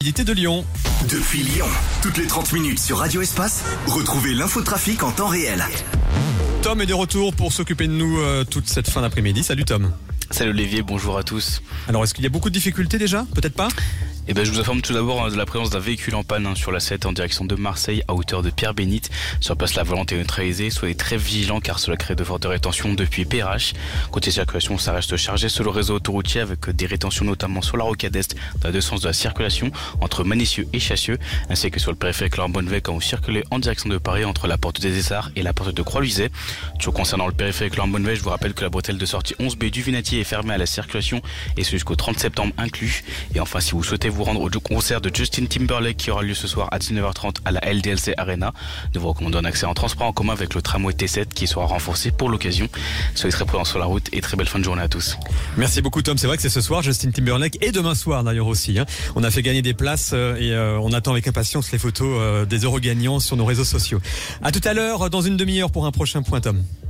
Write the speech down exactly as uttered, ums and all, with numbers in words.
de Lyon. Depuis Lyon, toutes les trente minutes sur Radio Espace, retrouvez l'infotrafic en temps réel. Tom est de retour pour s'occuper de nous euh, toute cette fin d'après-midi. Salut Tom. Salut Olivier, bonjour à tous. Alors, est-ce qu'il y a beaucoup de difficultés déjà ? Peut-être pas ? Eh ben, je vous informe tout d'abord de la présence d'un véhicule en panne hein, sur la sept en direction de Marseille à hauteur de Pierre-Bénite. Sur place, la volante est neutralisée. Soyez très vigilants car cela crée de fortes rétentions depuis P R H. Côté circulation, ça reste chargé sur le réseau autoroutier avec des rétentions notamment sur la rocade est dans les deux sens de la circulation entre Manessieux et Chassieux, ainsi que sur le périphérique Lambonnevay quand vous circulez en direction de Paris entre la porte des Essarts et la porte de Croix-Luiset. Toujours concernant le périphérique Lambonnevay, je vous rappelle que la bretelle de sortie onze B du Vinatier est fermée à la circulation et ce jusqu'au trente septembre inclus. Et enfin, si vous souhaitez vous rendre au concert de Justin Timberlake qui aura lieu ce soir à dix-neuf heures trente à la L D L C Arena, nous vous recommandons un accès en transport en commun avec le tramway T sept qui sera renforcé pour l'occasion. Soyez très prudents sur la route et très belle fin de journée à tous. Merci beaucoup Tom, c'est vrai que c'est ce soir Justin Timberlake et demain soir d'ailleurs aussi. Hein. On a fait gagner des places euh, et euh, on attend avec impatience les photos euh, des heureux gagnants sur nos réseaux sociaux. À tout à l'heure dans une demi-heure pour un prochain point Tom.